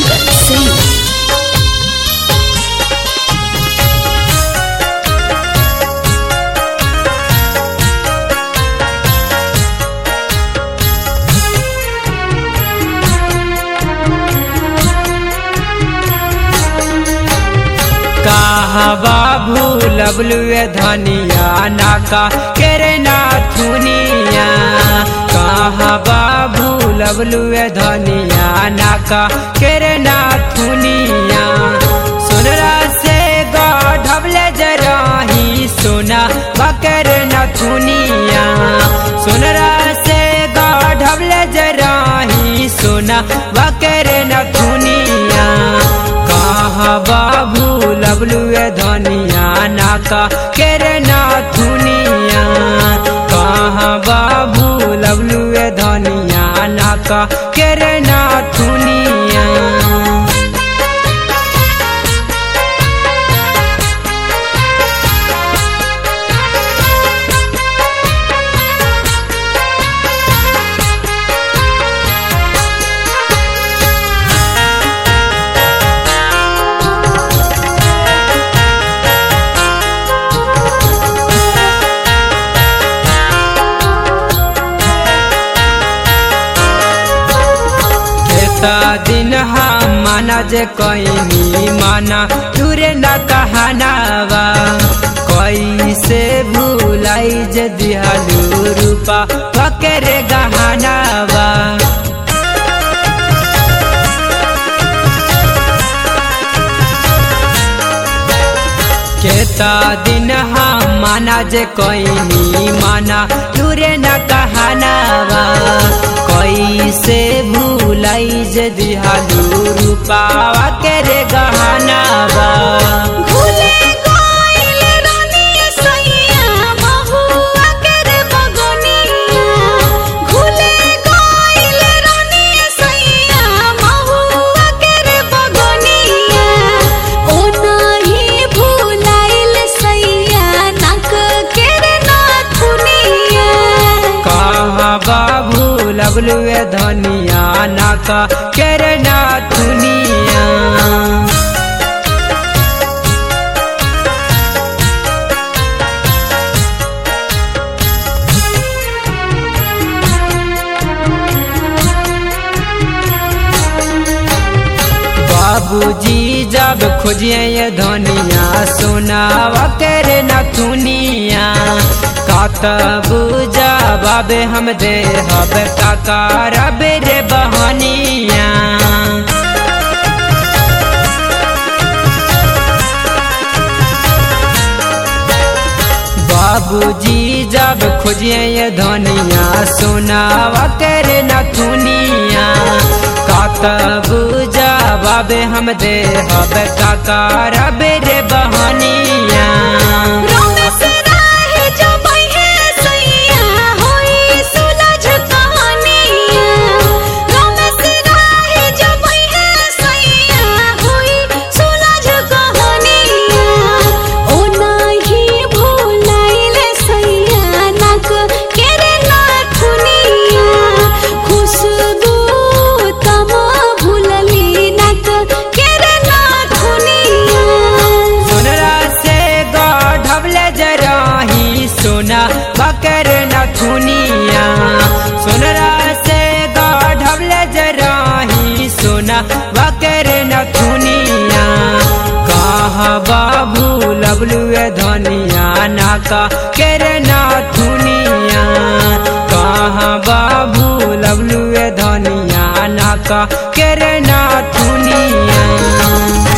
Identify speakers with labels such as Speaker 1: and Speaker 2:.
Speaker 1: Chandan Singh.
Speaker 2: कहवा भूलबलुए धनिया नाका केरे नाथुनिया। कहवा भूलबलुए धनिया नाका केरे नाथुनिया। सोनरा से गढ़ले जराही सोना बकर नथुनिया। सोनरा से गढ़ले जराही सोना बकर नथुनिया। कहवा भूलबलुए धनिया नाका केरे नाथुनिया। कहवा भूलबलुए धनिया नाका केरे नाथुनिया। दिन हम माना जे कहीं माना तुरे न कहनावा। कैसे भूलाई जे दिहालू रूपा पकड़े गहनावा। केता दिन हम माना जे कहीं माना तुरे न कहनावा। कैसे भूलाई जे दिहालू रूपावा केरे गहनावा।
Speaker 1: भूले गइल रानी सैया महुआ केरे बगनिया। भूले गइल रानी सैया महुआ केरे बगनिया। ओ नाही भूलाइल सैया नाक केरे नाथुनिया।
Speaker 2: कहवा भूलबलुए धनिया नाका केरे नाथुनिया। बाबूजी जब खोजिए ये धनिया सोनावा केरे नाथुनिया। कातब जवाबे हम दे हब काका रबे रे बहनिया। बाबूजी जब खोजिए ये धनिया सोनावा केरे नाथुनिया। कातब जवाबे हम दे हब काका रबे रे बहनिया। सोना बकर नथुनिया। सोनरा से गढ़ले जराही सोना बकर नथुनिया। कहवा भूलबलुए धनिया नाका केरे नाथुनिया। कहवा भूलबलुए धनिया नाका केरे नाथुनिया।